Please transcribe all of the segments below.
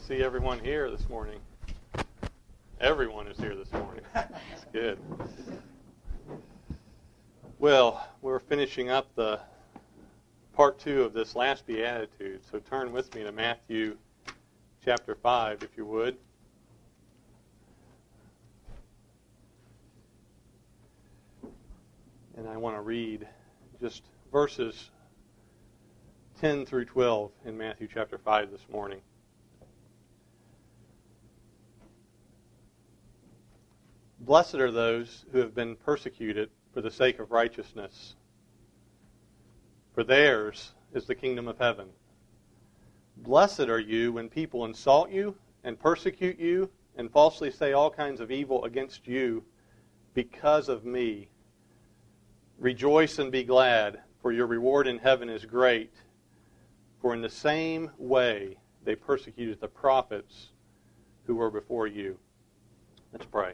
see everyone here this morning. Everyone is here this morning. That's good. Well, we're finishing up the part 2 of this last Beatitude. So turn with me to Matthew chapter 5, if you would. And I want to read just verses 10 through 12 in Matthew chapter 5 this morning. Blessed are those who have been persecuted for the sake of righteousness, for theirs is the kingdom of heaven. Blessed are you when people insult you and persecute you and falsely say all kinds of evil against you because of me. Rejoice and be glad, for your reward in heaven is great. For in the same way they persecuted the prophets who were before you. Let's pray.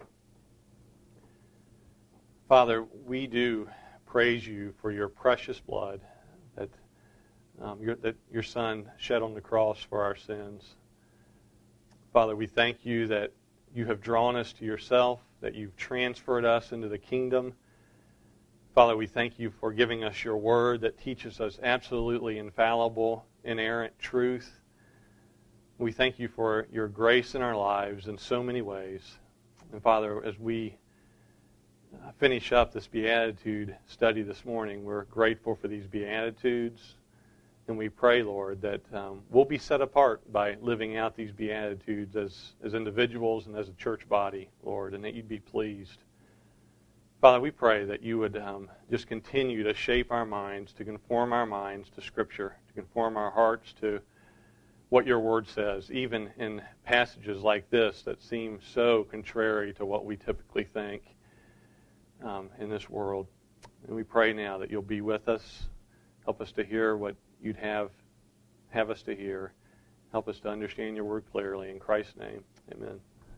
Father, we do praise you for your precious blood that your Son shed on the cross for our sins. Father, we thank you that you have drawn us to yourself, that you've transferred us into the kingdom. Father, we thank you for giving us your word that teaches us absolutely infallible, inerrant truth. We thank you for your grace in our lives in so many ways. And Father, as we finish up this Beatitude study this morning, we're grateful for these Beatitudes. And we pray, Lord, that we'll be set apart by living out these Beatitudes as individuals and as a church body, Lord, and that you'd be pleased. Father, we pray that you would just continue to shape our minds, to conform our minds to Scripture, to conform our hearts to what your word says, even in passages like this that seem so contrary to what we typically think in this world. And we pray now that you'll be with us, help us to hear what you'd have us to hear, help us to understand your word clearly. In Christ's name, amen.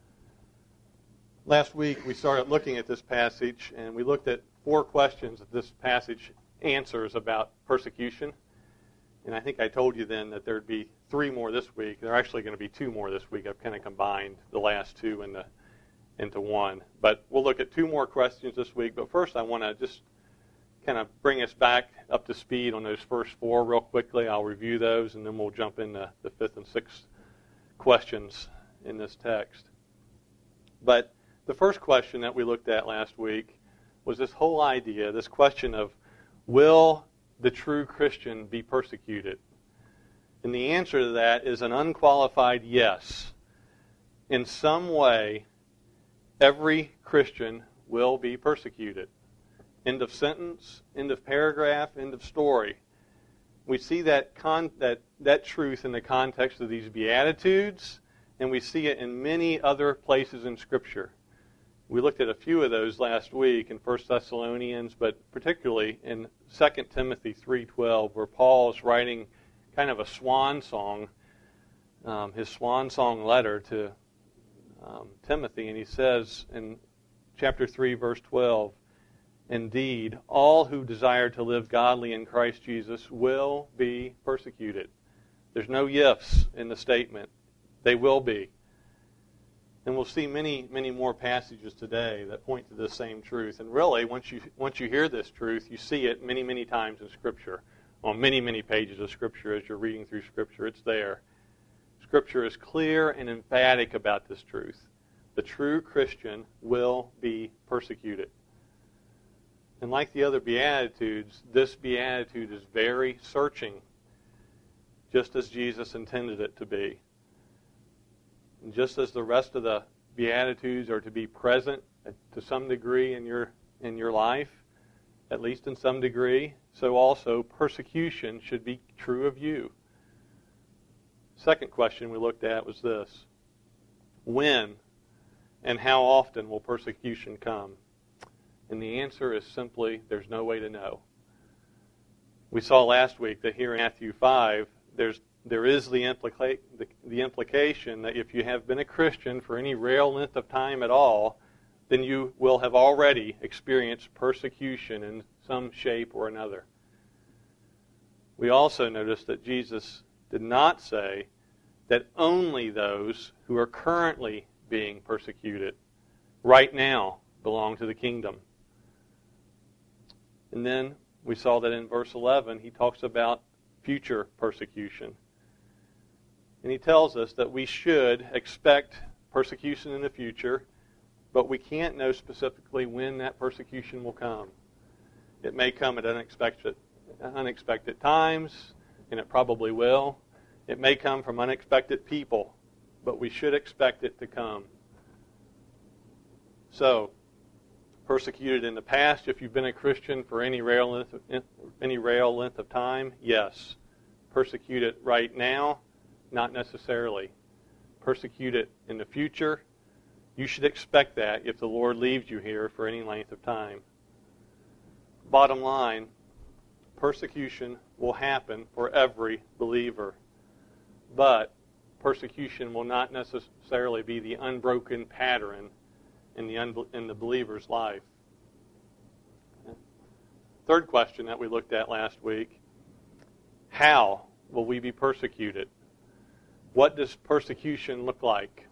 Last week we started looking at this passage, and we looked at 4 questions that this passage answers about persecution. And I think I told you then that there'd be 3 more this week. There are actually going to be 2 more this week. I've kind of combined the last 2 into one. But we'll look at 2 more questions this week. But first I want to just kind of bring us back up to speed on those first 4 real quickly. I'll review those, and then we'll jump into the 5th and 6th questions in this text. But the first question that we looked at last week was this whole idea, this question of, will the true Christian be persecuted? And the answer to that is an unqualified yes. In some way, every Christian will be persecuted. End of sentence, end of paragraph, end of story. We see that truth in the context of these Beatitudes, and we see it in many other places in Scripture. We looked at a few of those last week in 1 Thessalonians, but particularly in 2 Timothy 3:12, where Paul is writing kind of a swan song, his swan song letter to Timothy, and he says in chapter 3, verse 12, "Indeed, all who desire to live godly in Christ Jesus will be persecuted." There's no ifs in the statement. They will be. And we'll see many, many more passages today that point to the same truth. And really, once you hear this truth, you see it many, many times in Scripture, on many, many pages of Scripture as you're reading through Scripture. It's there. Scripture is clear and emphatic about this truth. The true Christian will be persecuted. And like the other Beatitudes, this Beatitude is very searching, just as Jesus intended it to be. And just as the rest of the Beatitudes are to be present to some degree in your life, at least in some degree, so also persecution should be true of you. Second question we looked at was this: when and how often will persecution come? And the answer is simply, there's no way to know. We saw last week that here in Matthew 5, there is the implication that if you have been a Christian for any real length of time at all, then you will have already experienced persecution in some shape or another. We also notice that Jesus did not say that only those who are currently being persecuted right now belong to the kingdom. And then we saw that in verse 11, he talks about future persecution. And he tells us that we should expect persecution in the future, but we can't know specifically when that persecution will come. It may come at unexpected times, and it probably will. It may come from unexpected people, but we should expect it to come. So, persecuted in the past, if you've been a Christian for any real length of time, yes. Persecuted right now, not necessarily. Persecuted in the future, you should expect that if the Lord leaves you here for any length of time. Bottom line, persecution will happen for every believer. But persecution will not necessarily be the unbroken pattern in the believer's life. Third question that we looked at last week, how will we be persecuted? What does persecution look like?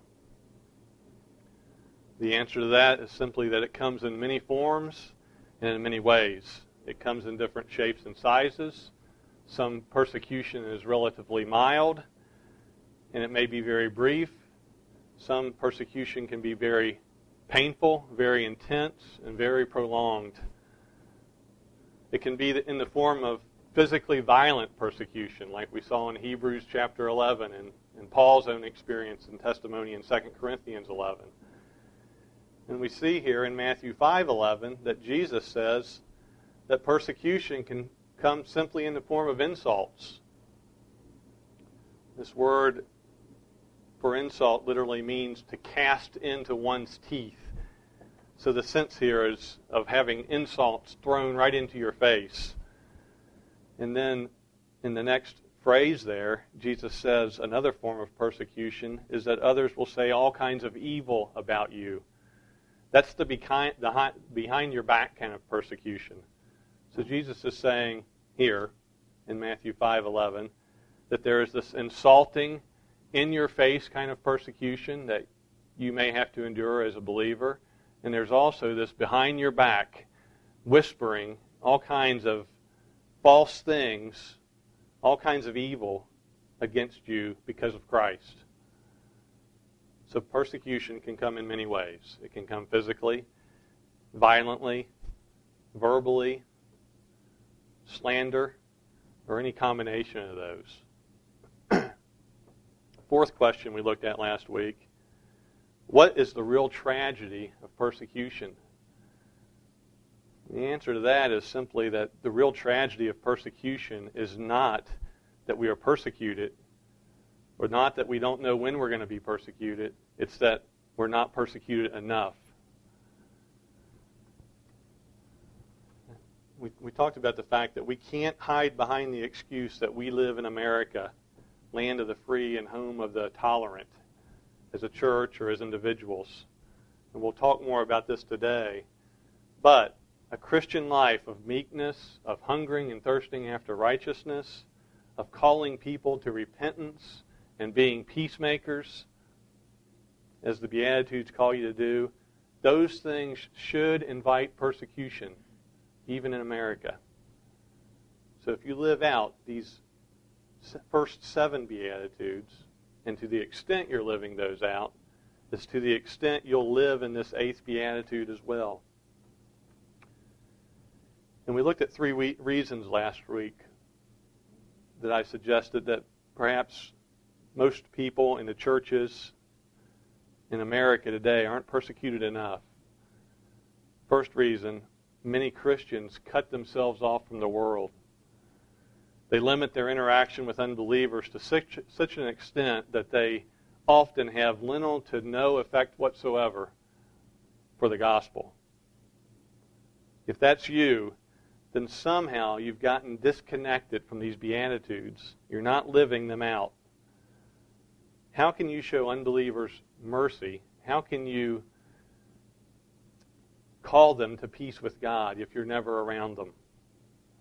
The answer to that is simply that it comes in many forms and in many ways. It comes in different shapes and sizes. Some persecution is relatively mild, and it may be very brief. Some persecution can be very painful, very intense, and very prolonged. It can be in the form of physically violent persecution, like we saw in Hebrews chapter 11 and Paul's own experience and testimony in 2 Corinthians 11. And we see here in Matthew 5:11 that Jesus says that persecution can come simply in the form of insults. This word for insult literally means to cast into one's teeth. So the sense here is of having insults thrown right into your face. And then in the next phrase there, Jesus says another form of persecution is that others will say all kinds of evil about you. That's the behind your back kind of persecution. So Jesus is saying here in Matthew 5:11 that there is this insulting, in-your-face kind of persecution that you may have to endure as a believer. And there's also this behind your back, whispering all kinds of false things, all kinds of evil against you because of Christ. So persecution can come in many ways. It can come physically, violently, verbally, slander, or any combination of those. Fourth question we looked at last week, what is the real tragedy of persecution? The answer to that is simply that the real tragedy of persecution is not that we are persecuted, or not that we don't know when we're going to be persecuted. It's that we're not persecuted enough. We talked about the fact that we can't hide behind the excuse that we live in America, land of the free and home of the tolerant, as a church or as individuals. And we'll talk more about this today. But a Christian life of meekness, of hungering and thirsting after righteousness, of calling people to repentance and being peacemakers, as the Beatitudes call you to do, those things should invite persecution, even in America. So if you live out these first 7 Beatitudes, and to the extent you're living those out, is to the extent you'll live in this 8th Beatitude as well. And we looked at 3 reasons last week that I suggested that perhaps most people in the churches in America today aren't persecuted enough. First reason, many Christians cut themselves off from the world. They limit their interaction with unbelievers to such an extent that they often have little to no effect whatsoever for the gospel. If that's you, then somehow you've gotten disconnected from these Beatitudes. You're not living them out. How can you show unbelievers mercy? How can you call them to peace with God if you're never around them?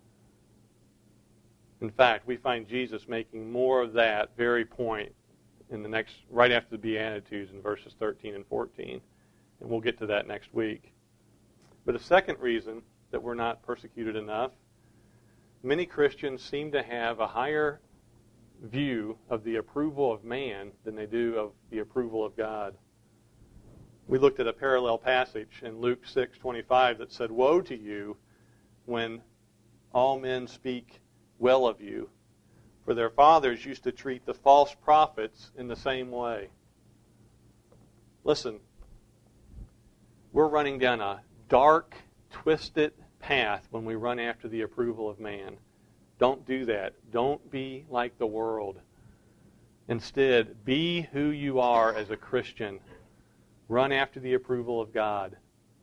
In fact, we find Jesus making more of that very point right after the Beatitudes in verses 13 and 14. And we'll get to that next week. But the second reason that we're not persecuted enough, many Christians seem to have a higher view of the approval of man than they do of the approval of God. We looked at a parallel passage in Luke 6:25 that said, "Woe to you when all men speak well of you, for their fathers used to treat the false prophets in the same way." Listen, we're running down a dark, twisted path when we run after the approval of man. Don't do that. Don't be like the world. Instead, be who you are as a Christian. Run after the approval of God.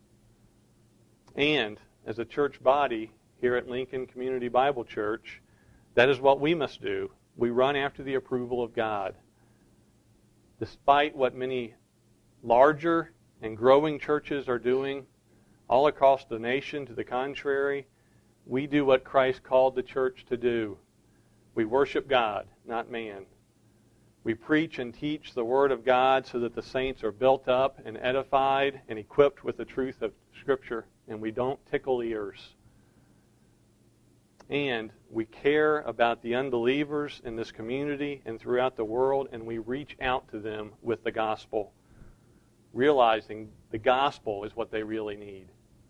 And as a church body here at Lincoln Community Bible Church, that is what we must do. We run after the approval of God. Despite what many larger and growing churches are doing all across the nation to the contrary, we do what Christ called the church to do. We worship God, not man. We preach and teach the Word of God so that the saints are built up and edified and equipped with the truth of Scripture, and we don't tickle ears. And we care about the unbelievers in this community and throughout the world, and we reach out to them with the gospel, realizing the gospel is what they really need.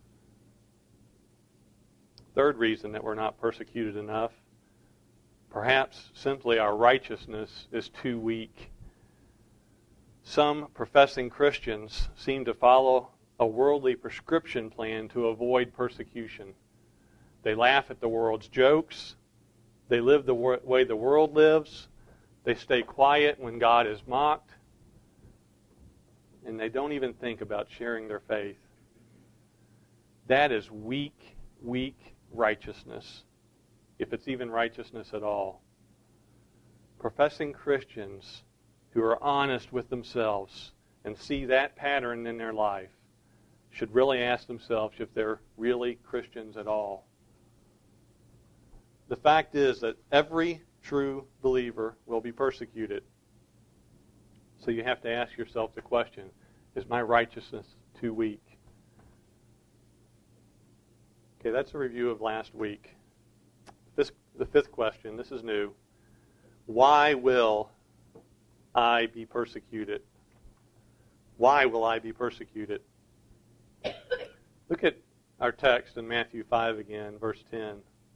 Third reason that we're not persecuted enough, perhaps simply our righteousness is too weak. Some professing Christians seem to follow a worldly prescription plan to avoid persecution. They laugh at the world's jokes. They live the way the world lives. They stay quiet when God is mocked. And they don't even think about sharing their faith. That is weak righteousness, if it's even righteousness at all. Professing Christians who are honest with themselves and see that pattern in their life should really ask themselves if they're really Christians at all. The fact is that every true believer will be persecuted. So you have to ask yourself the question, is my righteousness too weak? Okay, that's a review of last week. The fifth question, this is new. Why will I be persecuted? Why will I be persecuted? Look at our text in Matthew 5 again, verse 10.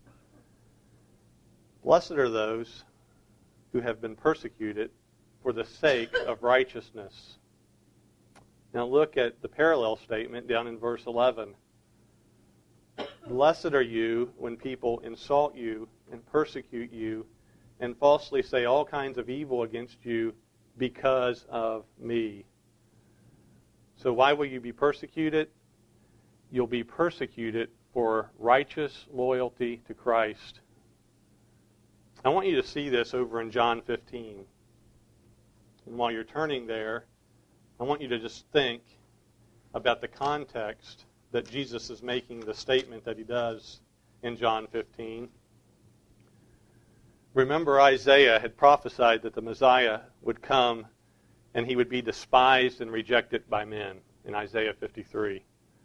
Blessed are those who have been persecuted for the sake of righteousness. Now look at the parallel statement down in verse 11. Blessed are you when people insult you and persecute you and falsely say all kinds of evil against you because of me. So why will you be persecuted? You'll be persecuted for righteous loyalty to Christ. I want you to see this over in John 15. And while you're turning there, I want you to just think about the context that Jesus is making the statement that he does in John 15. Remember, Isaiah had prophesied that the Messiah would come and he would be despised and rejected by men in Isaiah 53.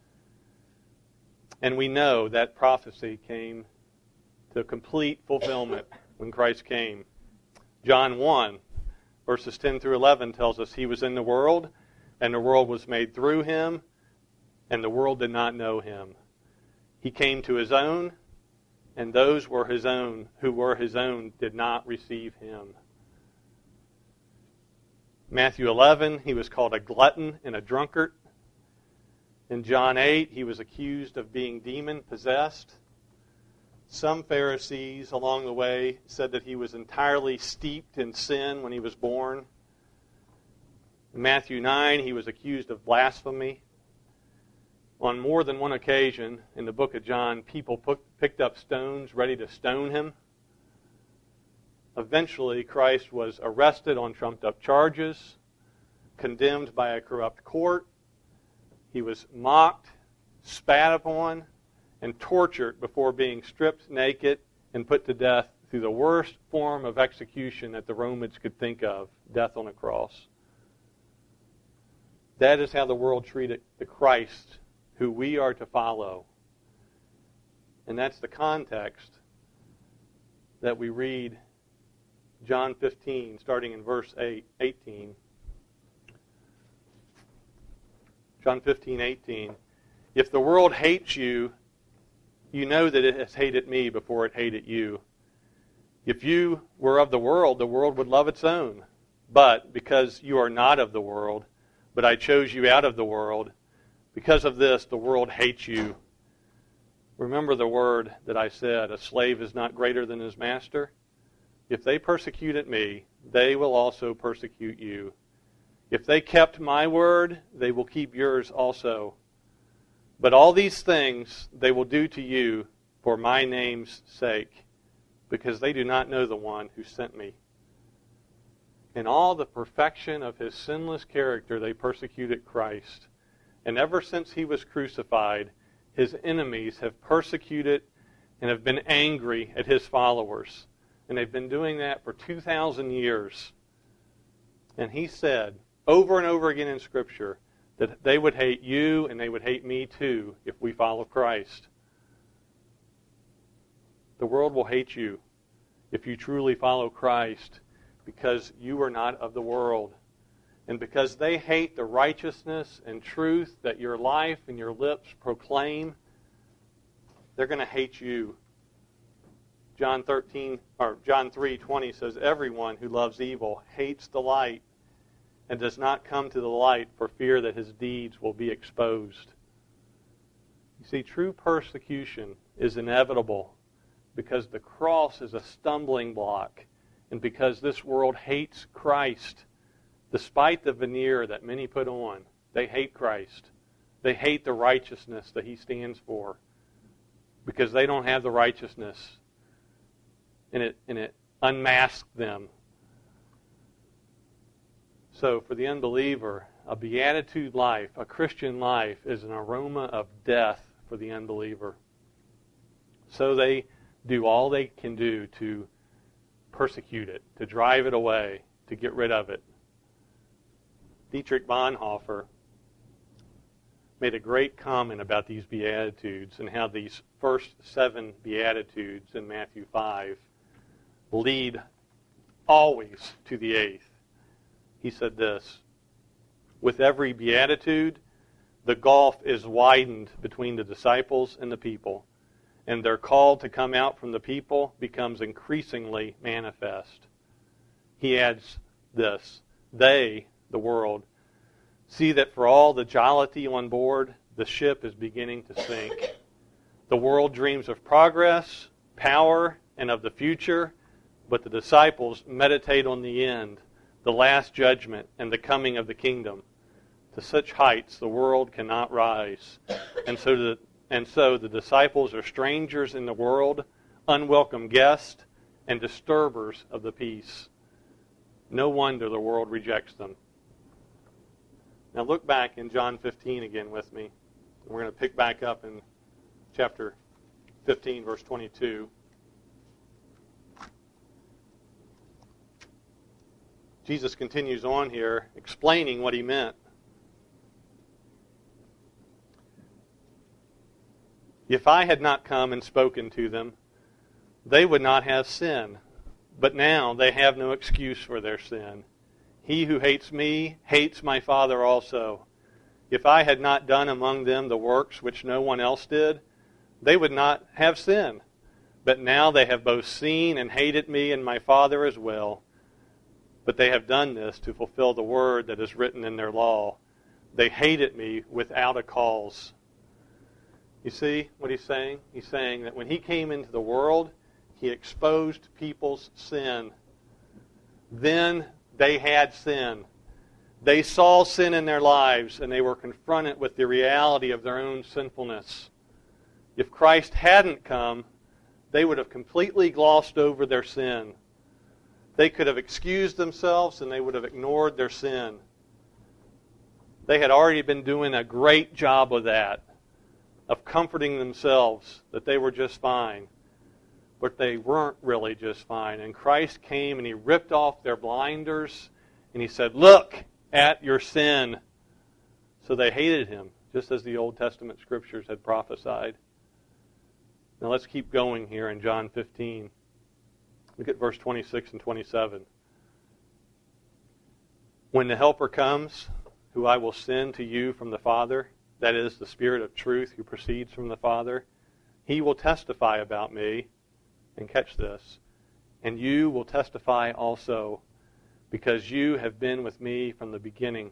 And we know that prophecy came to complete fulfillment when Christ came. John 1, verses 10 through 11 tells us he was in the world, and the world was made through him, and the world did not know him. He came to his own, and those were his own who were his own did not receive him. Matthew 11, he was called a glutton and a drunkard. In John 8, he was accused of being demon-possessed. Some Pharisees along the way said that he was entirely steeped in sin when he was born. In Matthew 9, he was accused of blasphemy. On more than one occasion in the book of John, people picked up stones ready to stone him. Eventually, Christ was arrested on trumped-up charges, condemned by a corrupt court. He was mocked, spat upon, and tortured before being stripped naked and put to death through the worst form of execution that the Romans could think of, death on a cross. That is how the world treated the Christ who we are to follow. And that's the context that we read John 15, starting in verse 18. John 15:18. If the world hates you, you know that it has hated me before it hated you. If you were of the world would love its own. But because you are not of the world, but I chose you out of the world, because of this the world hates you. Remember the word that I said, a slave is not greater than his master? If they persecuted me, they will also persecute you. If they kept my word, they will keep yours also. But all these things they will do to you for my name's sake, because they do not know the one who sent me. In all the perfection of his sinless character, they persecuted Christ. And ever since he was crucified, his enemies have persecuted and have been angry at his followers. And they've been doing that for 2,000 years. And he said over and over again in Scripture that they would hate you and they would hate me too if we follow Christ. The world will hate you if you truly follow Christ, because you are not of the world. And because they hate the righteousness and truth that your life and your lips proclaim, they're going to hate you. John 3:20 says, everyone who loves evil hates the light and does not come to the light for fear that his deeds will be exposed. You see, true persecution is inevitable because the cross is a stumbling block, and because this world hates Christ. Despite the veneer that many put on, they hate Christ. They hate the righteousness that he stands for, because they don't have the righteousness, and it unmasks them. So for the unbeliever, a beatitude life, a Christian life, is an aroma of death for the unbeliever. So they do all they can do to persecute it, to drive it away, to get rid of it. Dietrich Bonhoeffer made a great comment about these Beatitudes and how these first 7 Beatitudes in Matthew 5 lead always to the 8th. He said this, with every Beatitude, the gulf is widened between the disciples and the people, and their call to come out from the people becomes increasingly manifest. He adds this, they, the world, see that for all the jollity on board, the ship is beginning to sink. The world dreams of progress, power, and of the future, but the disciples meditate on the end, the last judgment, and the coming of the kingdom. To such heights the world cannot rise. And so the disciples are strangers in the world, unwelcome guests, and disturbers of the peace. No wonder the world rejects them. Now look back in John 15 again with me. We're going to pick back up in chapter 15, verse 22. Jesus continues on here, explaining what he meant. If I had not come and spoken to them, they would not have sin. But now they have no excuse for their sin. He who hates me hates my Father also. If I had not done among them the works which no one else did, they would not have sin. But now they have both seen and hated me and my Father as well. But they have done this to fulfill the word that is written in their law. They hated me without a cause. You see what he's saying? He's saying that when he came into the world, he exposed people's sin. Then they had sin. They saw sin in their lives, and they were confronted with the reality of their own sinfulness. If Christ hadn't come, they would have completely glossed over their sin. They could have excused themselves, and they would have ignored their sin. They had already been doing a great job of that, of comforting themselves that they were just fine. but they weren't really just fine. And Christ came and he ripped off their blinders and he said, "Look at your sin." So they hated him, just as the Old Testament scriptures had prophesied. Now let's keep going here in John 15. Look at verse 26 and 27. "When the Helper comes, who I will send to you from the Father, that is, the Spirit of truth who proceeds from the Father, he will testify about me," and catch this, "and you will testify also, because you have been with me from the beginning."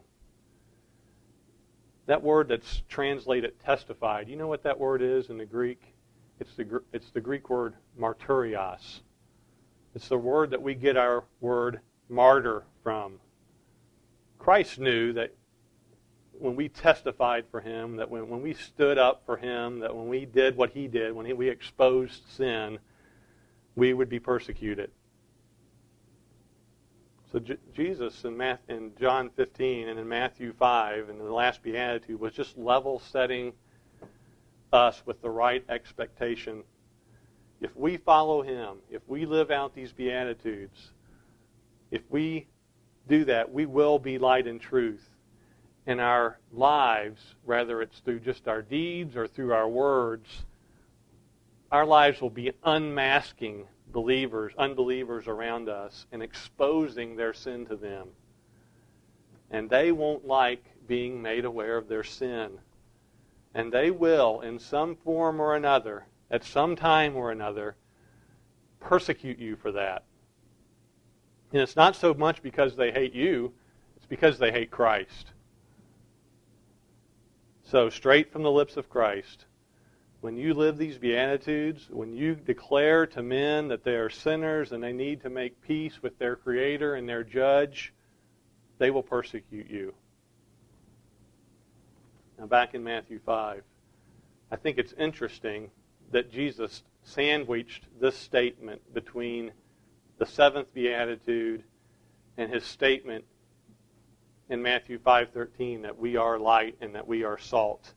That word that's translated testify, do you know what that word is in the Greek? It's the Greek word martyrios. It's the word that we get our word martyr from. Christ knew that when we testified for him, that when we stood up for him, that when we did what he did, when we exposed sin, we would be persecuted. So Jesus in John 15 and in Matthew 5 and in the last Beatitude was just level setting us with the right expectation. If we follow him, if we live out these Beatitudes, if we do that, we will be light and truth. In our lives, whether it's through just our deeds or through our words, our lives will be unmasking unbelievers around us and exposing their sin to them. And they won't like being made aware of their sin. And they will, in some form or another, at some time or another, persecute you for that. And it's not so much because they hate you, it's because they hate Christ. So, straight from the lips of Christ, when you live these Beatitudes, when you declare to men that they are sinners and they need to make peace with their Creator and their Judge, they will persecute you. Now back in Matthew 5, I think it's interesting that Jesus sandwiched this statement between the seventh Beatitude and his statement in Matthew 5:13 that we are light and that we are salt.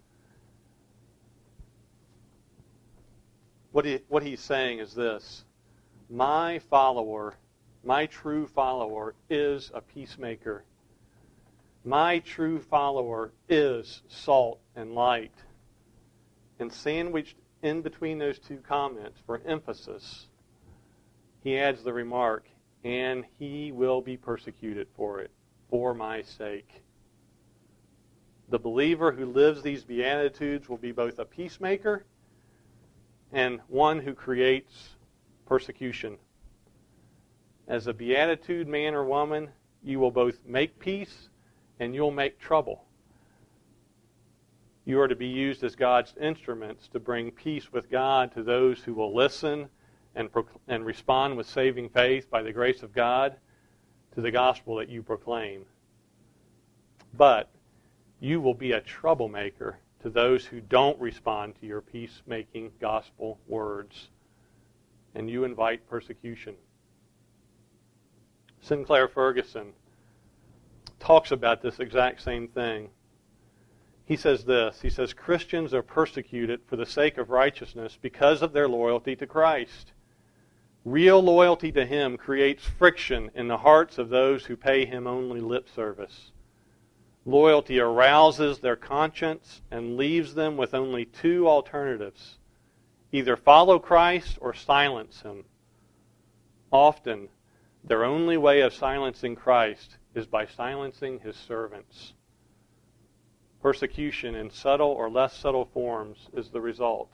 What he's saying is this: my follower, my true follower, is a peacemaker. My true follower is salt and light. And sandwiched in between those two comments for emphasis, he adds the remark, "and he will be persecuted for it, for my sake." The believer who lives these Beatitudes will be both a peacemaker and one who creates persecution. As a Beatitude man or woman, you will both make peace and you'll make trouble. You are to be used as God's instruments to bring peace with God to those who will listen and respond with saving faith by the grace of God to the gospel that you proclaim. But you will be a troublemaker to those who don't respond to your peacemaking gospel words, and you invite persecution. Sinclair Ferguson talks about this exact same thing. He says this, he says, "Christians are persecuted for the sake of righteousness because of their loyalty to Christ. Real loyalty to him creates friction in the hearts of those who pay him only lip service. Loyalty arouses their conscience and leaves them with only two alternatives: either follow Christ or silence him. Often, their only way of silencing Christ is by silencing his servants. Persecution in subtle or less subtle forms is the result."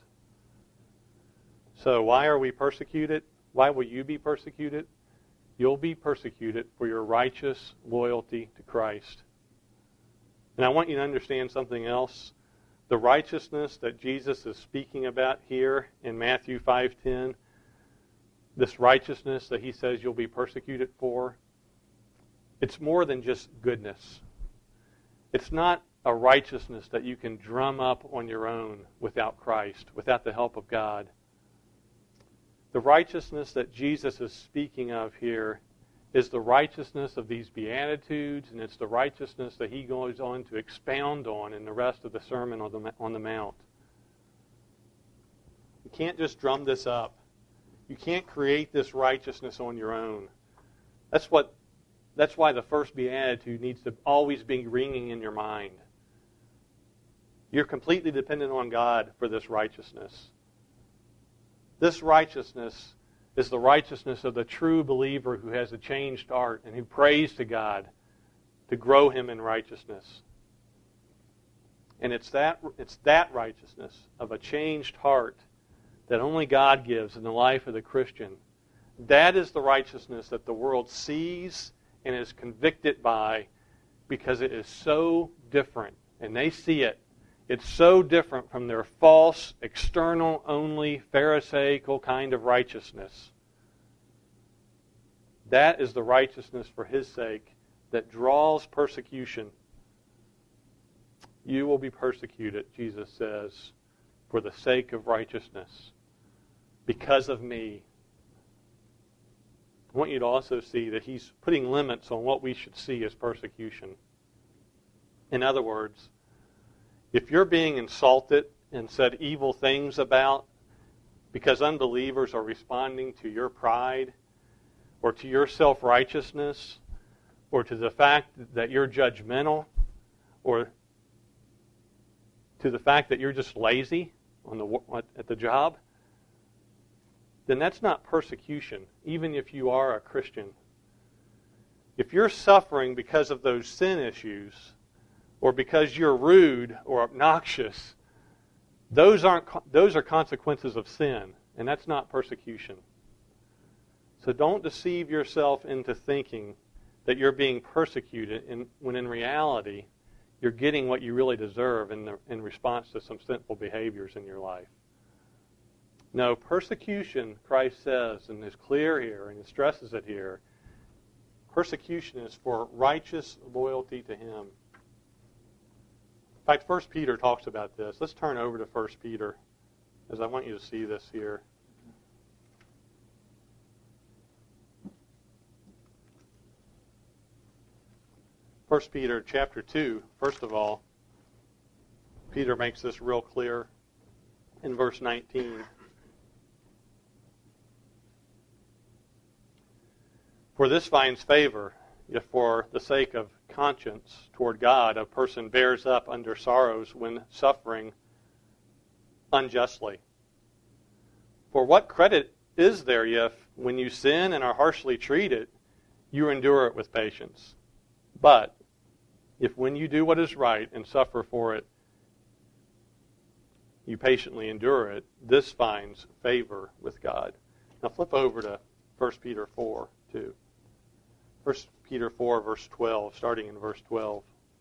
So why are we persecuted? Why will you be persecuted? You'll be persecuted for your righteous loyalty to Christ. And I want you to understand something else. The righteousness that Jesus is speaking about here in Matthew 5:10, this righteousness that he says you'll be persecuted for, it's more than just goodness. It's not a righteousness that you can drum up on your own without Christ, without the help of God. The righteousness that Jesus is speaking of here is the righteousness of these Beatitudes, and it's the righteousness that he goes on to expound on in the rest of the Sermon on the Mount. You can't just drum this up. You can't create this righteousness on your own. That's why the first beatitude needs to always be ringing in your mind. You're completely dependent on God for this righteousness. This righteousness is the righteousness of the true believer who has a changed heart and who prays to God to grow him in righteousness. And it's that righteousness of a changed heart that only God gives in the life of the Christian. That is the righteousness that the world sees and is convicted by because it is so different. And they see it. It's so different from their false, external-only, Pharisaical kind of righteousness. That is the righteousness for His sake that draws persecution. You will be persecuted, Jesus says, for the sake of righteousness, because of me. I want you to also see that He's putting limits on what we should see as persecution. In other words, if you're being insulted and said evil things about because unbelievers are responding to your pride or to your self-righteousness or to the fact that you're judgmental or to the fact that you're just lazy at the job, then that's not persecution, even if you are a Christian. If you're suffering because of those sin issues, or because you're rude or obnoxious, those are consequences of sin, and that's not persecution. So don't deceive yourself into thinking that you're being persecuted when in reality you're getting what you really deserve in response to some sinful behaviors in your life. No, persecution, Christ says, and is clear here, and he stresses it here, persecution is for righteous loyalty to Him. In fact, 1 Peter talks about this. Let's turn over to 1 Peter, as I want you to see this here. First Peter chapter 2, first of all, Peter makes this real clear in verse 19. For this finds favor, if for the sake of conscience toward God a person bears up under sorrows when suffering unjustly. For what credit is there if, when you sin and are harshly treated, you endure it with patience? But if when you do what is right and suffer for it, you patiently endure it, this finds favor with God. Now flip over to 1 Peter 4, too. 1 Peter 4, verse 12, starting in verse 12.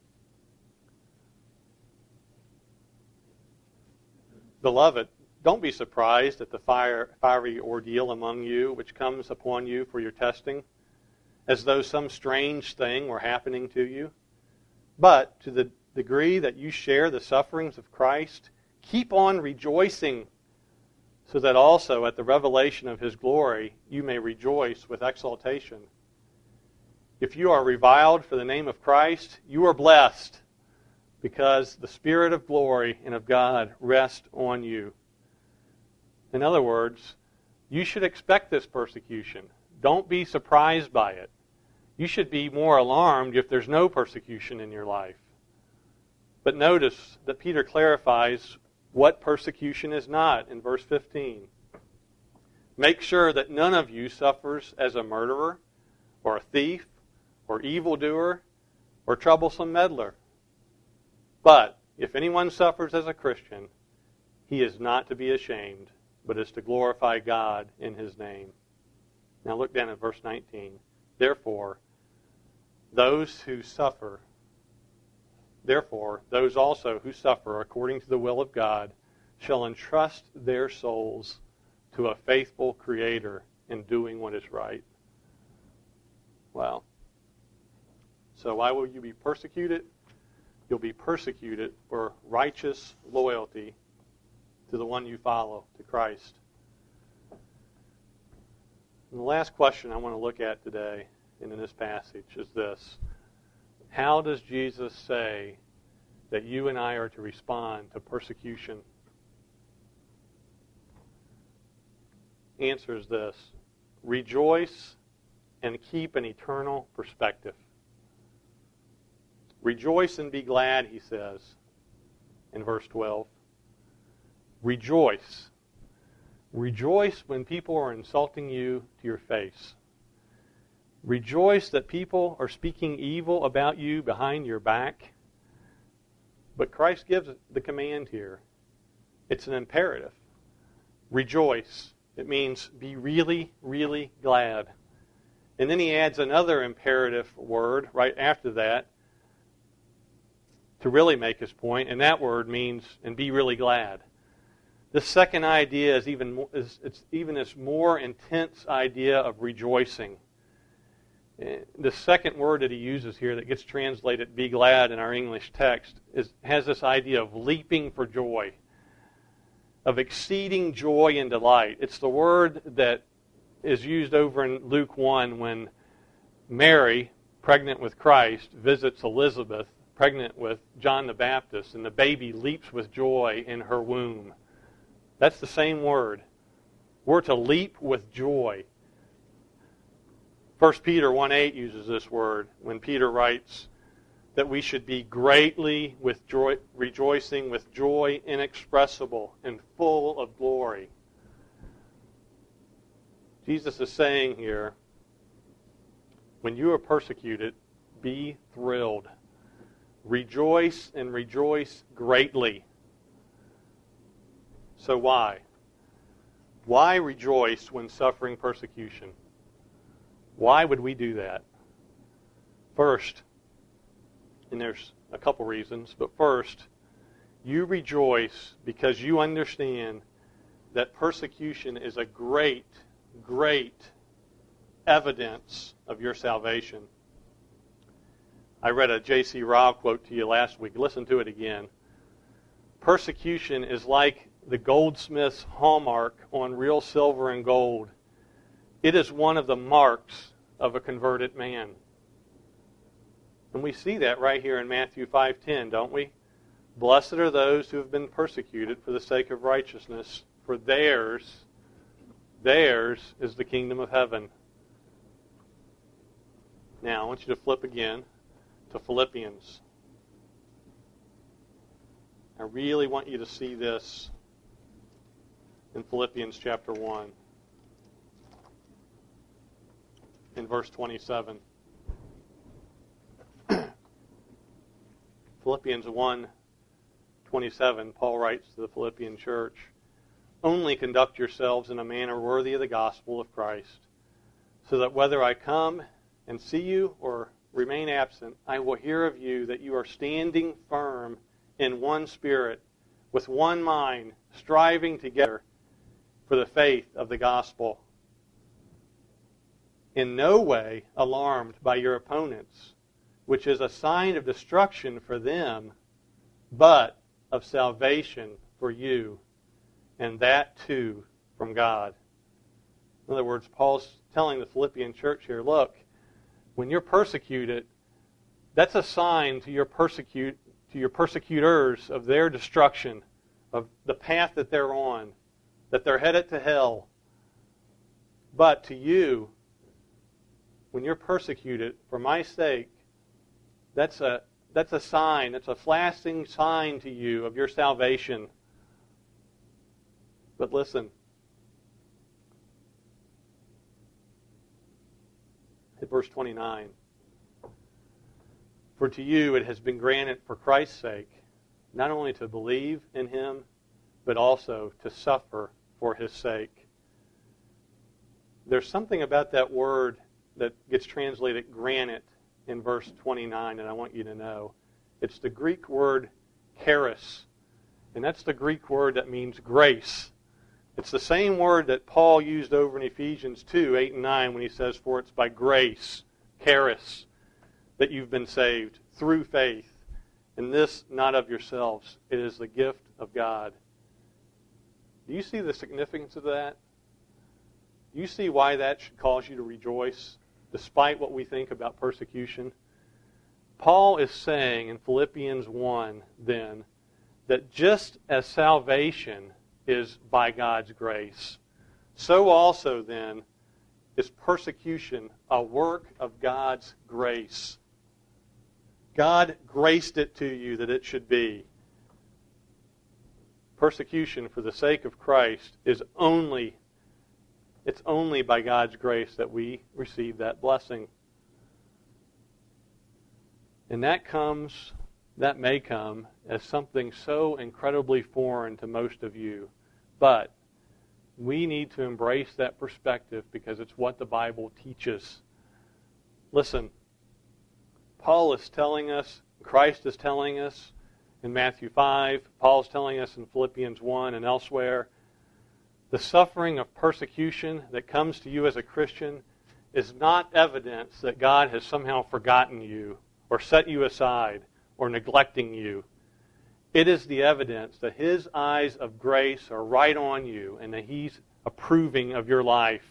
Beloved, don't be surprised at the fiery ordeal among you, which comes upon you for your testing, as though some strange thing were happening to you. But to the degree that you share the sufferings of Christ, keep on rejoicing, so that also at the revelation of His glory you may rejoice with exultation. If you are reviled for the name of Christ, you are blessed, because the Spirit of glory and of God rest on you. In other words, you should expect this persecution. Don't be surprised by it. You should be more alarmed if there's no persecution in your life. But notice that Peter clarifies what persecution is not in verse 15. Make sure that none of you suffers as a murderer or a thief or evildoer or troublesome meddler. But if anyone suffers as a Christian, he is not to be ashamed, but is to glorify God in His name. Now look down at verse 19. Therefore, those also who suffer according to the will of God shall entrust their souls to a faithful Creator in doing what is right. Wow. So why will you be persecuted? You'll be persecuted for righteous loyalty to the one you follow, to Christ. And the last question I want to look at today and in this passage is this. How does Jesus say that you and I are to respond to persecution? answers this: rejoice and keep an eternal perspective. Rejoice and be glad, he says in verse 12. Rejoice. Rejoice when people are insulting you to your face. Rejoice that people are speaking evil about you behind your back. But Christ gives the command here. It's an imperative. Rejoice. It means be really, really glad. And then he adds another imperative word right after that to really make his point, and that word means, and be really glad. This second idea is even this more intense idea of rejoicing. The second word that he uses here that gets translated be glad in our English text has this idea of leaping for joy, of exceeding joy and delight. It's the word that is used over in Luke 1 when Mary, pregnant with Christ, visits Elizabeth, pregnant with John the Baptist, and the baby leaps with joy in her womb. That's the same word. We're to leap with joy. 1 Peter 1:8 uses this word when Peter writes that we should be greatly with joy, rejoicing with joy inexpressible and full of glory. Jesus is saying here, when you are persecuted, be thrilled. Rejoice and rejoice greatly. So why? Why rejoice when suffering persecution? Why would we do that? First, and there's a couple reasons, but first, you rejoice because you understand that persecution is a great, great evidence of your salvation. I read a J.C. Ryle quote to you last week. Listen to it again. Persecution is like the goldsmith's hallmark on real silver and gold. It is one of the marks of a converted man. And we see that right here in Matthew 5:10, don't we? Blessed are those who have been persecuted for the sake of righteousness, for theirs is the kingdom of heaven. Now, I want you to flip again to Philippians. I really want you to see this in Philippians chapter 1, in verse 27. Philippians 1:27, Paul writes to the Philippian church, "Only conduct yourselves in a manner worthy of the gospel of Christ, so that whether I come and see you or remain absent, I will hear of you that you are standing firm in one spirit, with one mind, striving together for the faith of the gospel. In no way alarmed by your opponents, which is a sign of destruction for them, but of salvation for you, and that too from God." In other words, Paul's telling the Philippian church here, look, when you're persecuted, that's a sign to your persecutors of their destruction, of the path that they're on, that they're headed to hell. But to you, when you're persecuted for my sake, that's a sign, it's a flashing sign to you of your salvation. But listen, at verse 29, "For to you it has been granted for Christ's sake, not only to believe in him, but also to suffer for his sake." There's something about that word that gets translated granted in verse 29 that I want you to know. It's the Greek word charis, and that's the Greek word that means grace. It's the same word that Paul used over in Ephesians 2:8-9 when he says, "For it's by grace, charis, that you've been saved through faith, and this not of yourselves. It is the gift of God." Do you see the significance of that? Do you see why that should cause you to rejoice, despite what we think about persecution? Paul is saying in Philippians 1, then, that just as salvation is by God's grace, so also then is persecution a work of God's grace. God graced it to you that it should be. Persecution for the sake of Christ is only by God's grace that we receive that blessing. And that may come as something so incredibly foreign to most of you. But we need to embrace that perspective because it's what the Bible teaches. Listen, Paul is telling us, Christ is telling us in Matthew 5, Paul's telling us in Philippians 1 and elsewhere, the suffering of persecution that comes to you as a Christian is not evidence that God has somehow forgotten you or set you aside or neglecting you. It is the evidence that His eyes of grace are right on you and that He's approving of your life.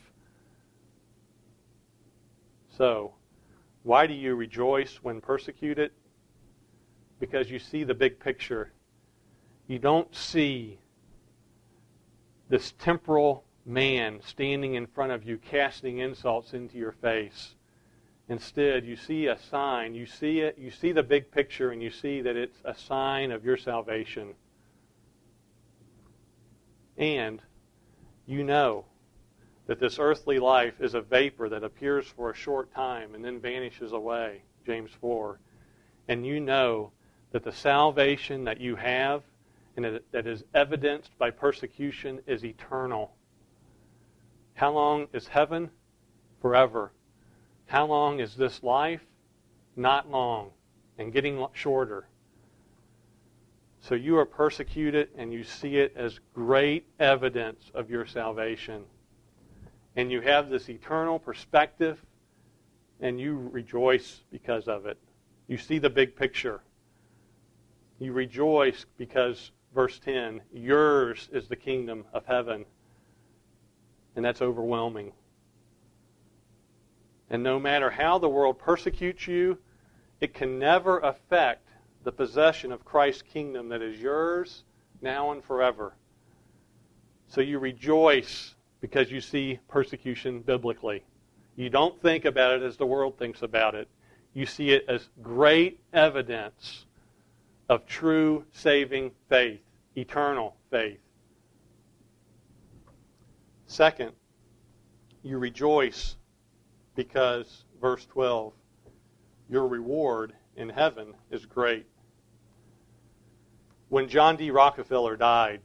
So, why do you rejoice when persecuted? Because you see the big picture. You don't see this temporal man standing in front of you casting insults into your face. Instead, you see a sign, you see it, you see the big picture, and you see that it's a sign of your salvation. And you know that this earthly life is a vapor that appears for a short time and then vanishes away, James 4. And you know that the salvation that you have and that is evidenced by persecution is eternal. How long is heaven? Forever. How long is this life? Not long, and getting shorter. So you are persecuted, and you see it as great evidence of your salvation. And you have this eternal perspective, and you rejoice because of it. You see the big picture. You rejoice because, verse 10, yours is the kingdom of heaven. And that's overwhelming. And no matter how the world persecutes you, it can never affect the possession of Christ's kingdom that is yours now and forever. So you rejoice because you see persecution biblically. You don't think about it as the world thinks about it. You see it as great evidence of true saving faith, eternal faith. Second, you rejoice because, verse 12, your reward in heaven is great. When John D. Rockefeller died,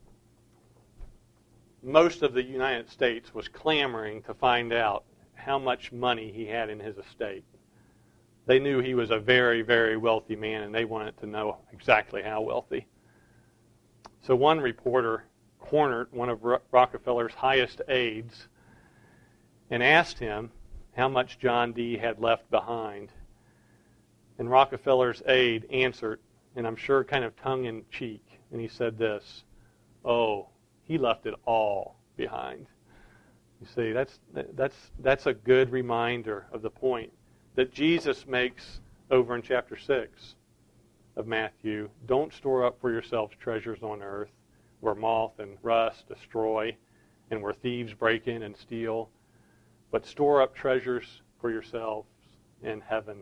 most of the United States was clamoring to find out how much money he had in his estate. They knew he was a very, very wealthy man, and they wanted to know exactly how wealthy. So one reporter cornered one of Rockefeller's highest aides and asked him how much John D. had left behind. And Rockefeller's aide answered, and I'm sure kind of tongue-in-cheek, and he said this, "Oh, he left it all behind." You see, that's a good reminder of the point that Jesus makes over in chapter 6 of Matthew. Don't store up for yourselves treasures on earth where moth and rust destroy and where thieves break in and steal, but store up treasures for yourselves in heaven.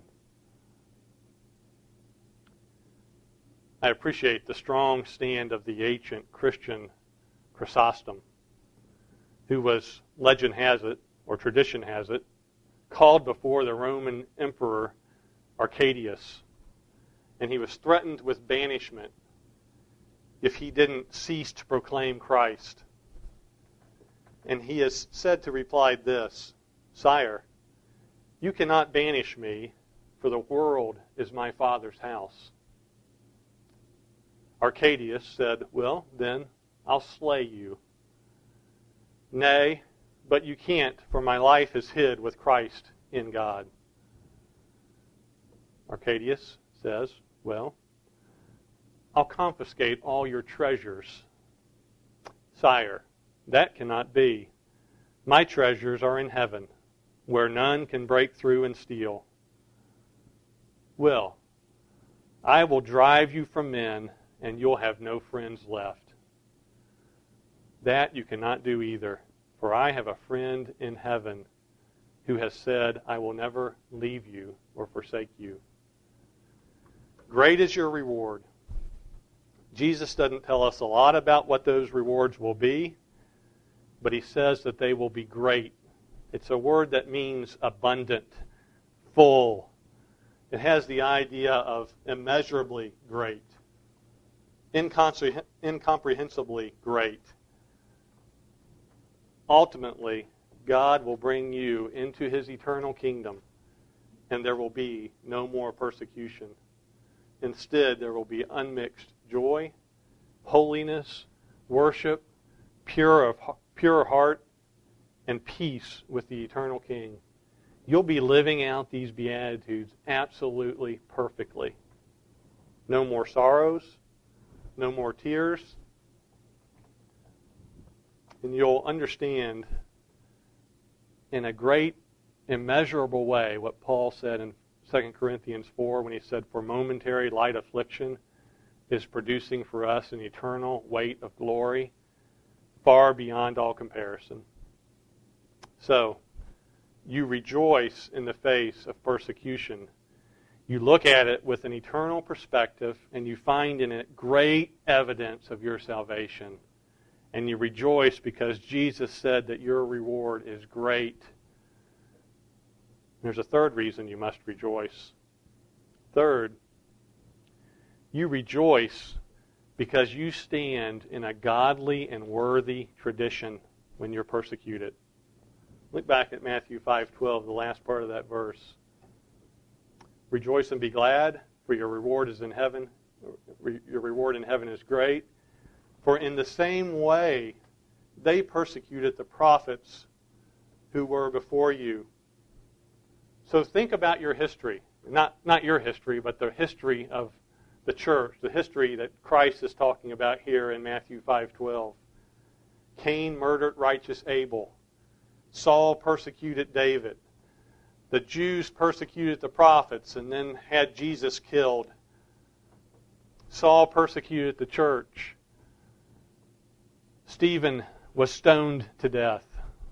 I appreciate the strong stand of the ancient Christian Chrysostom, who was, legend has it, or tradition has it, called before the Roman Emperor Arcadius, and he was threatened with banishment if he didn't cease to proclaim Christ. And he is said to reply this, "Sire, you cannot banish me, for the world is my Father's house." Arcadius said, "Well, then, I'll slay you." "Nay, but you can't, for my life is hid with Christ in God." Arcadius says, "Well, I'll confiscate all your treasures." "Sire, that cannot be. My treasures are in heaven, where none can break through and steal." "Well, I will drive you from men, and you'll have no friends left." "That you cannot do either. For I have a friend in heaven who has said, I will never leave you or forsake you. Great is your reward. Jesus doesn't tell us a lot about what those rewards will be, but he says that they will be great. It's a word that means abundant, full. It has the idea of immeasurably great, incomprehensibly great. Ultimately, God will bring you into his eternal kingdom, and there will be no more persecution. Instead, there will be unmixed joy, holiness, worship, pure heart, and peace with the eternal King. You'll be living out these Beatitudes absolutely perfectly. No more sorrows, no more tears, and you'll understand in a great, immeasurable way what Paul said in 2 Corinthians 4 when he said, for momentary light affliction is producing for us an eternal weight of glory far beyond all comparison. So, you rejoice in the face of persecution. You look at it with an eternal perspective, and you find in it great evidence of your salvation. And you rejoice because Jesus said that your reward is great. There's a third reason you must rejoice. Third, you rejoice because you stand in a godly and worthy tradition when you're persecuted. Look back at Matthew 5:12, the last part of that verse. Rejoice and be glad, for your reward is in heaven. Your reward in heaven is great. For in the same way they persecuted the prophets who were before you. So think about your history. Not your history, but the history of the church, the history that Christ is talking about here in Matthew 5:12. Cain murdered righteous Abel. Saul persecuted David. The Jews persecuted the prophets and then had Jesus killed. Saul persecuted the church. Stephen was stoned to death.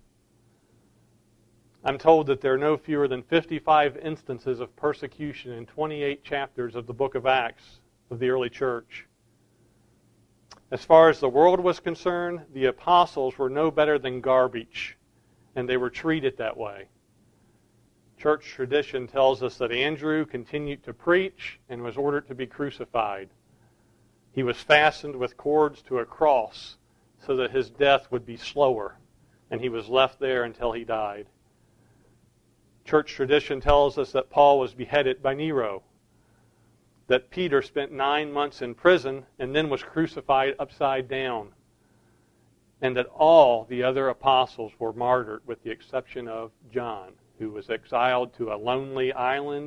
I'm told that there are no fewer than 55 instances of persecution in 28 chapters of the book of Acts of the early church. As far as the world was concerned, the apostles were no better than garbage, and they were treated that way. Church tradition tells us that Andrew continued to preach and was ordered to be crucified. He was fastened with cords to a cross so that his death would be slower, and he was left there until he died. Church tradition tells us that Paul was beheaded by Nero, that Peter spent 9 months in prison and then was crucified upside down, and that all the other apostles were martyred with the exception of John, who was exiled to a lonely island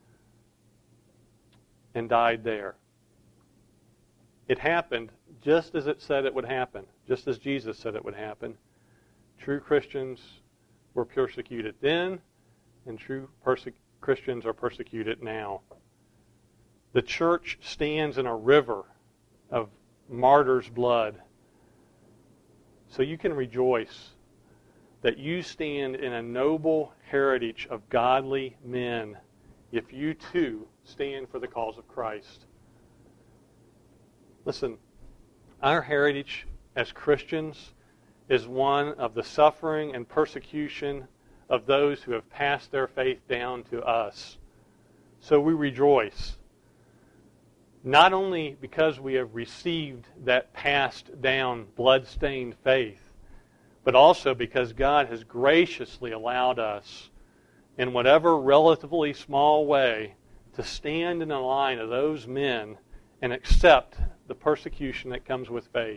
and died there. It happened just as it said it would happen, just as Jesus said it would happen. True Christians were persecuted then, and true Christians are persecuted now. The church stands in a river of martyrs' blood. So you can rejoice that you stand in a noble heritage of godly men if you too stand for the cause of Christ. Listen, our heritage as Christians is one of the suffering and persecution of those who have passed their faith down to us. So we rejoice, not only because we have received that passed down, blood-stained faith, but also because God has graciously allowed us, in whatever relatively small way, to stand in the line of those men and accept the persecution that comes with faith.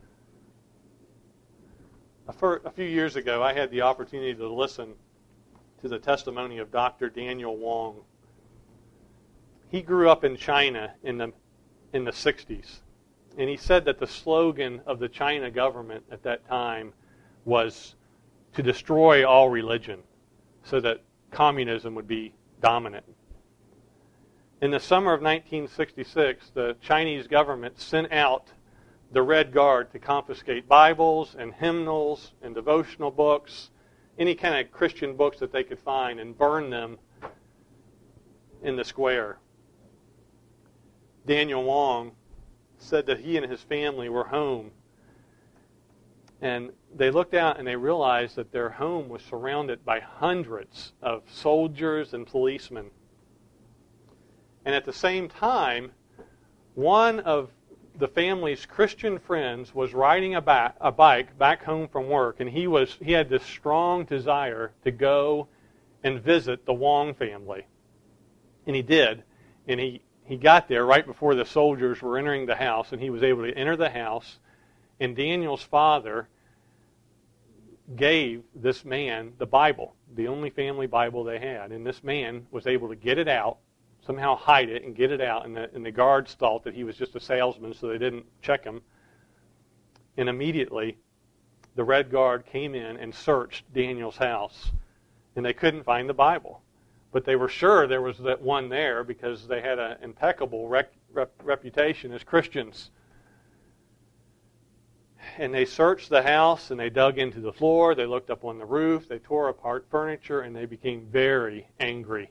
A few years ago, I had the opportunity to listen to the testimony of Dr. Daniel Wong. He grew up in China in the 60s, and he said that the slogan of the China government at that time was to destroy all religion so that communism would be dominant. In the summer of 1966, the Chinese government sent out the Red Guard to confiscate Bibles and hymnals and devotional books, any kind of Christian books that they could find, and burn them in the square. Daniel Wong said that he and his family were home, and they looked out and they realized that their home was surrounded by hundreds of soldiers and policemen. And at the same time, one of the family's Christian friends was riding a bike back home from work, and he had this strong desire to go and visit the Wong family. And he did. And he got there right before the soldiers were entering the house, and he was able to enter the house. And Daniel's father gave this man the Bible, the only family Bible they had. And this man was able to get it out, somehow hide it and get it out. And the guards thought that he was just a salesman, so they didn't check him. And immediately, the Red Guard came in and searched Daniel's house. And they couldn't find the Bible. But they were sure there was that one there because they had an impeccable reputation as Christians. And they searched the house, and they dug into the floor, they looked up on the roof, they tore apart furniture, and they became very angry.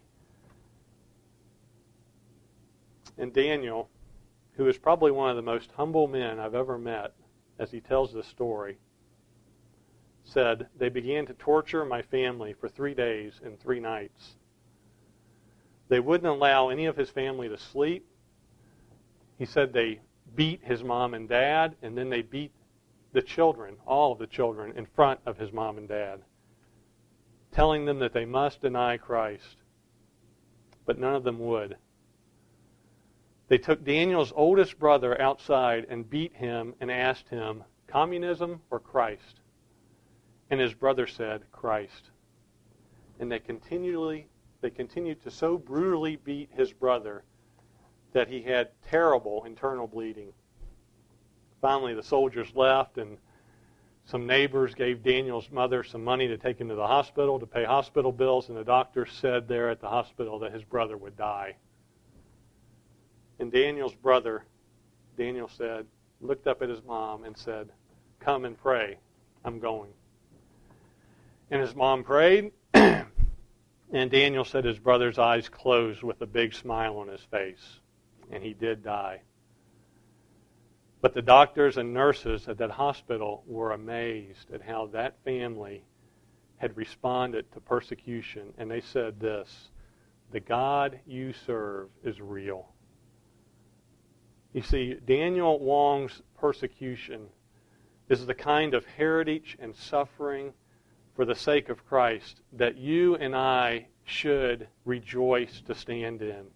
And Daniel, who is probably one of the most humble men I've ever met, as he tells this story, said, "They began to torture my family for 3 days and 3 nights. They wouldn't allow any of his family to sleep." He said they beat his mom and dad, and then they beat the children, all of the children, in front of his mom and dad, telling them that they must deny Christ. But none of them would. They took Daniel's oldest brother outside and beat him and asked him, "Communism or Christ?" And his brother said, "Christ." And they continued to so brutally beat his brother that he had terrible internal bleeding. Finally, the soldiers left, and some neighbors gave Daniel's mother some money to take him to the hospital to pay hospital bills, and the doctor said there at the hospital that his brother would die. And Daniel's brother, Daniel said, looked up at his mom and said, "Come and pray. I'm going." And his mom prayed, and Daniel said his brother's eyes closed with a big smile on his face, and he did die. But the doctors and nurses at that hospital were amazed at how that family had responded to persecution, and they said this: "The God you serve is real." You see, Daniel Wong's persecution is the kind of heritage and suffering for the sake of Christ that you and I should rejoice to stand in.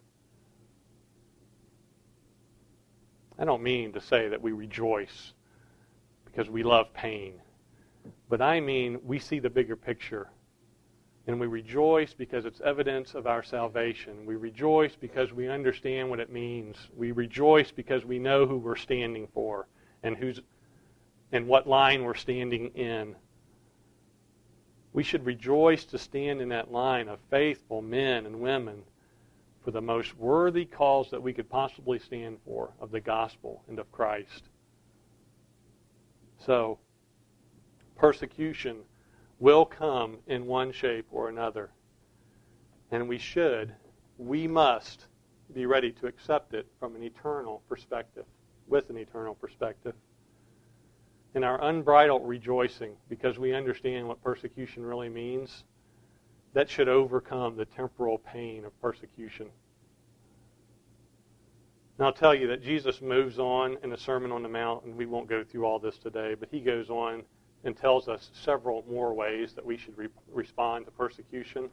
I don't mean to say that we rejoice because we love pain, but I mean we see the bigger picture. And we rejoice because it's evidence of our salvation. We rejoice because we understand what it means. We rejoice because we know who we're standing for and what line we're standing in. We should rejoice to stand in that line of faithful men and women for the most worthy cause that we could possibly stand for, of the gospel and of Christ. So, persecution will come in one shape or another. And we must be ready to accept it from an eternal perspective, with an eternal perspective. And our unbridled rejoicing, because we understand what persecution really means, that should overcome the temporal pain of persecution. And I'll tell you that Jesus moves on in the Sermon on the Mount, and we won't go through all this today, but he goes on and tells us several more ways that we should respond to persecution.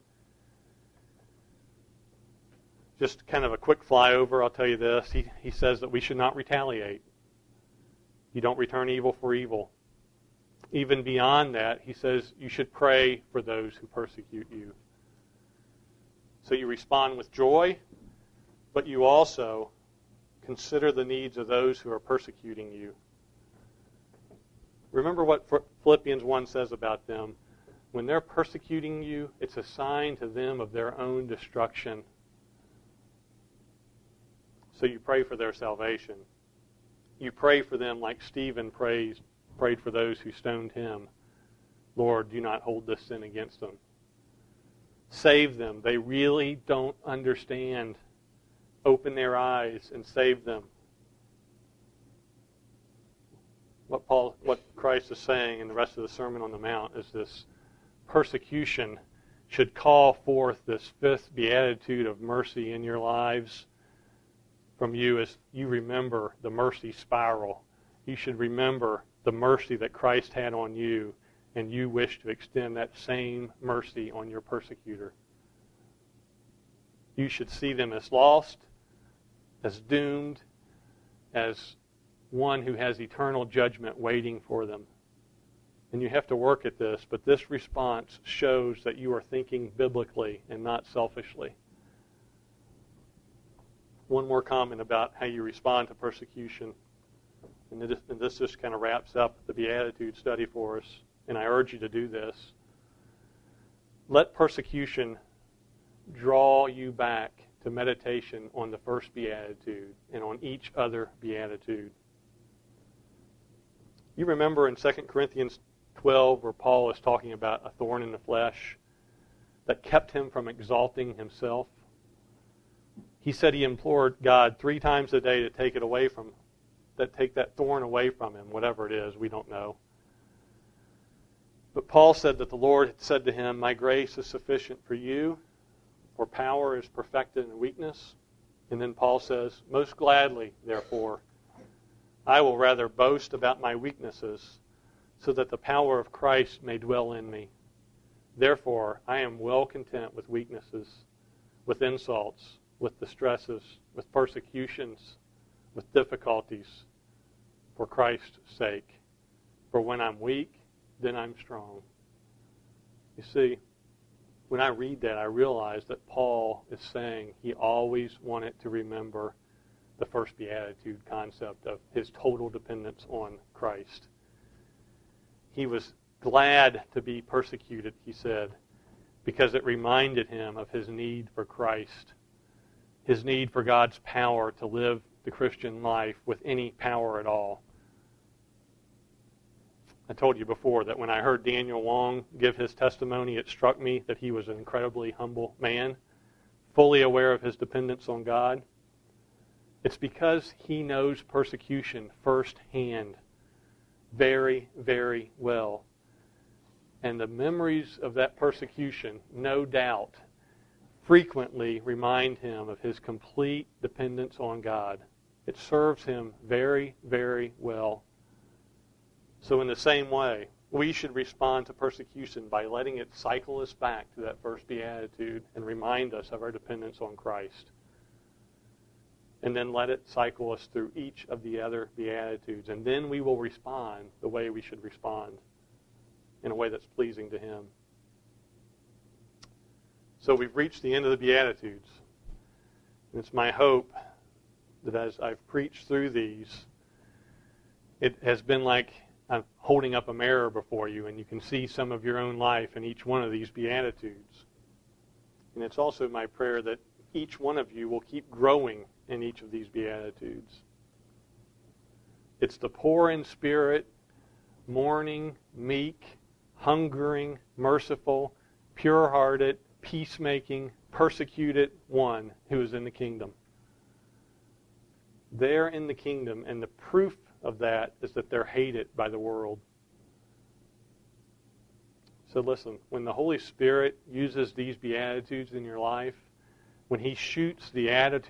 Just kind of a quick flyover, I'll tell you this. He says that we should not retaliate. You don't return evil for evil. Even beyond that, he says you should pray for those who persecute you. So you respond with joy, but you also consider the needs of those who are persecuting you. Remember what Philippians 1 says about them. When they're persecuting you, it's a sign to them of their own destruction. So you pray for their salvation. you pray for them like Stephen prayed for those who stoned him. Lord, do not hold this sin against them. Save them. They really don't understand. Open their eyes and save them. What Christ is saying in the rest of the Sermon on the Mount is this persecution should call forth this fifth beatitude of mercy in your lives from you as you remember the mercy spiral. You should remember the mercy that Christ had on you, and you wish to extend that same mercy on your persecutor. You should see them as lost, as doomed, as one who has eternal judgment waiting for them. And you have to work at this, but this response shows that you are thinking biblically and not selfishly. One more comment about how you respond to persecution. And this just kind of wraps up the Beatitude study for us, and I urge you to do this. Let persecution draw you back to meditation on the first Beatitude and on each other Beatitude. You remember in 2 Corinthians 12 where Paul is talking about a thorn in the flesh that kept him from exalting himself? He said he implored God 3 times a day to take that thorn away from him, whatever it is, we don't know. But Paul said that the Lord had said to him, "My grace is sufficient for you, for power is perfected in weakness." And then Paul says, "Most gladly, therefore, I will rather boast about my weaknesses, so that the power of Christ may dwell in me. Therefore, I am well content with weaknesses, with insults, with distresses, with persecutions, with difficulties, for Christ's sake. For when I'm weak, then I'm strong." You see, when I read that, I realize that Paul is saying he always wanted to remember the first Beatitude concept of his total dependence on Christ. He was glad to be persecuted, he said, because it reminded him of his need for Christ, his need for God's power to live the Christian life with any power at all. I told you before that when I heard Daniel Wong give his testimony, it struck me that he was an incredibly humble man, fully aware of his dependence on God. It's because he knows persecution firsthand very, very well. And the memories of that persecution, no doubt, frequently remind him of his complete dependence on God. It serves him very, very well. So in the same way, we should respond to persecution by letting it cycle us back to that first Beatitude and remind us of our dependence on Christ. And then let it cycle us through each of the other Beatitudes. And then we will respond the way we should respond, in a way that's pleasing to Him. So we've reached the end of the Beatitudes. And it's my hope that as I've preached through these, it has been like I'm holding up a mirror before you, and you can see some of your own life in each one of these Beatitudes. And it's also my prayer that each one of you will keep growing in each of these Beatitudes. It's the poor in spirit, mourning, meek, hungering, merciful, pure-hearted, peacemaking, persecuted one who is in the kingdom. They're in the kingdom, and the proof of that is that they're hated by the world. So listen, when the Holy Spirit uses these Beatitudes in your life, when He shoots the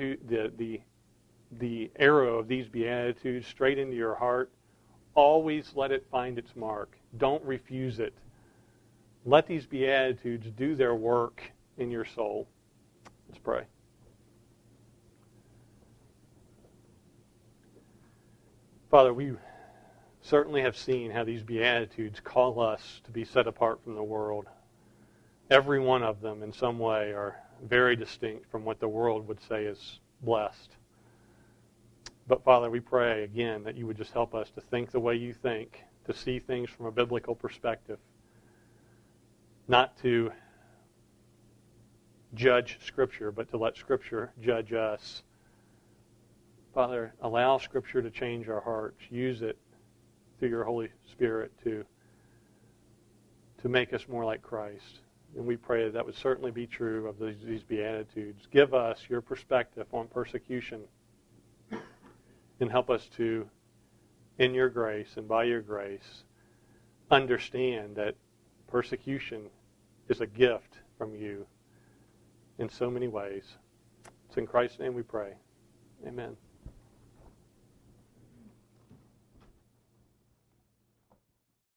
arrow of these Beatitudes straight into your heart, always let it find its mark. Don't refuse it. Let these Beatitudes do their work in your soul. Let's pray. Father, we certainly have seen how these Beatitudes call us to be set apart from the world. Every one of them, in some way, are very distinct from what the world would say is blessed. But Father, we pray again that you would just help us to think the way you think, to see things from a biblical perspective, not to judge Scripture, but to let Scripture judge us. Father, allow Scripture to change our hearts. Use it through your Holy Spirit to make us more like Christ. And we pray that would certainly be true of these Beatitudes. Give us your perspective on persecution and help us to, in your grace and by your grace, understand that persecution is a gift from you in so many ways. It's in Christ's name we pray. Amen.